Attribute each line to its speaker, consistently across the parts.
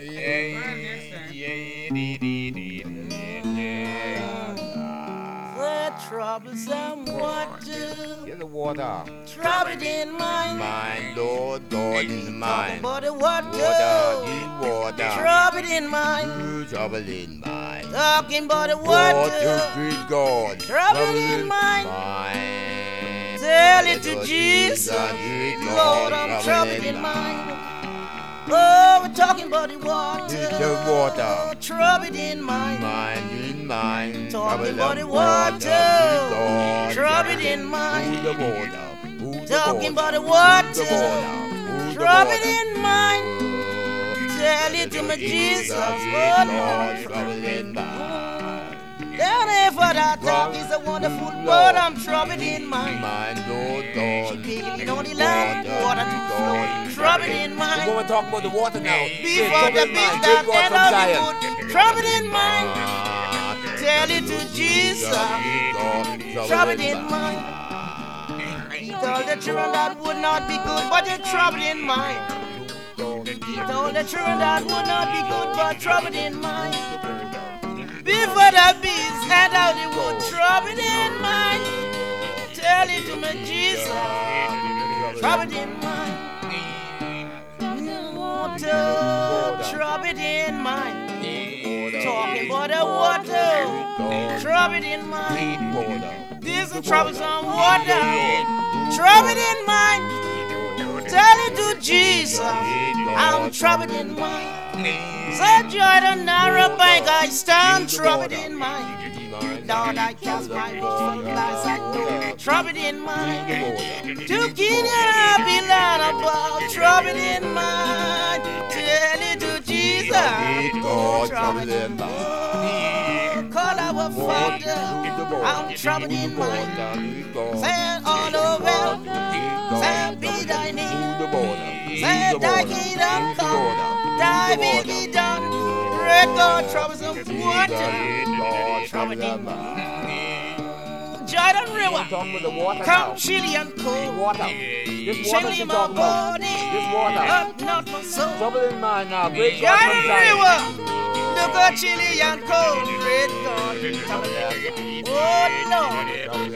Speaker 1: The troublesome water.
Speaker 2: Get the water.
Speaker 1: Trouble in mind.
Speaker 2: Mind, Lord God in mind.
Speaker 1: But the water.
Speaker 2: Water, in water.
Speaker 1: Trouble in mind.
Speaker 2: Trouble in mind.
Speaker 1: Talking about the
Speaker 2: Water,
Speaker 1: water.
Speaker 2: good God.
Speaker 1: Trouble in mind.
Speaker 2: Mind.
Speaker 1: Tell it to Jesus. Lord, I'm troubled in mind. Oh, we're talking about the water.
Speaker 2: The water.
Speaker 1: Troubled in mind.
Speaker 2: Mind in mind.
Speaker 1: Talking about the water. Troubled in mind.
Speaker 2: Who the water? Who the
Speaker 1: Talking about the
Speaker 2: Who
Speaker 1: water.
Speaker 2: the water? Who the
Speaker 1: Troubled
Speaker 2: water?
Speaker 1: in mind. Tell it to my Jesus.
Speaker 2: Lord, trouble in mind.
Speaker 1: Down here for that talk is a wonderful but I'm troubled in mind.
Speaker 2: Mind, Lord God.
Speaker 1: She picking on the land, water to flow. Troubled in
Speaker 3: We're
Speaker 1: mind.
Speaker 3: going to talk about the water now.
Speaker 1: Before the beast that end of the wood. Troubled in mind. Tell it to Jesus. Troubled in mind. He told the children that would not be good, but they're troubled in mind. He told the children that would not be good, but troubled in mind. Before the beast and out the wood, troubled in mind. Tell it to me, Jesus. Troubled in mind. Water, troubled in mind. Talking about the water, troubled in mind. This is troublesome water, troubled in mind. Tell it to Jesus, I'm troubled in mind. Said Jordan, narrow bank, I stand troubled in mind. Lord, I cast my voice lies I know, troubled in mind. To Kenya, I belong above, troubled in mind. Tell it to Jesus, troubled in mind. Call our Father, I'm troubled in mind. Say all over, say be thy name. Say thy kingdom come. Thy will be done. Red God, troublesome water. Troubled in mind. Jordan River. Come chilly and cold.
Speaker 3: Water. This water
Speaker 1: Chilly
Speaker 3: she's
Speaker 1: my
Speaker 3: talking about.
Speaker 1: body.
Speaker 3: This water.
Speaker 1: Up not my soul.
Speaker 3: Trouble in mind now. Great God
Speaker 1: Jordan
Speaker 3: from Zion.
Speaker 1: River. Look at chilly and cold. Red God. Troubled. Oh Lord.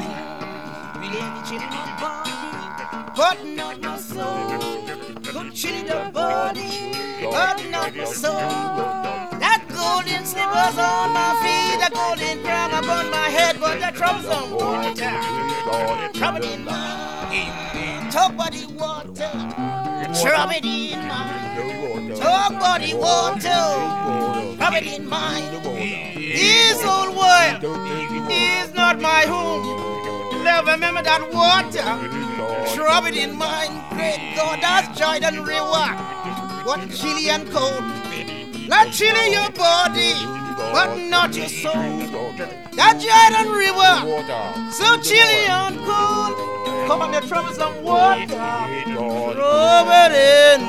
Speaker 1: Really chilly my body. But not my soul. Good chilly the body. But not my soul. That golden slippers on my feet, the golden crown upon my head, but the troublesome water. Troubled in mind. Talk about the water. Troubled in mind. Talk about the water. Troubled in mind. This old world is not my home. Never remember that water. Troubled in mind. Great God, that's Jordan River. What chilly and cold. Not chilly your body, but not your soul. That Jordan River, so chilly and cold. Come on, the troublesome water. Troubled in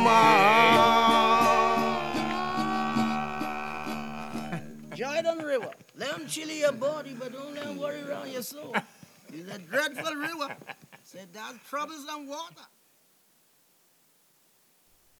Speaker 1: mind. Jordan River, let them chilly your body, but don't let them worry around your soul. It's a dreadful river. Say that's troublesome water.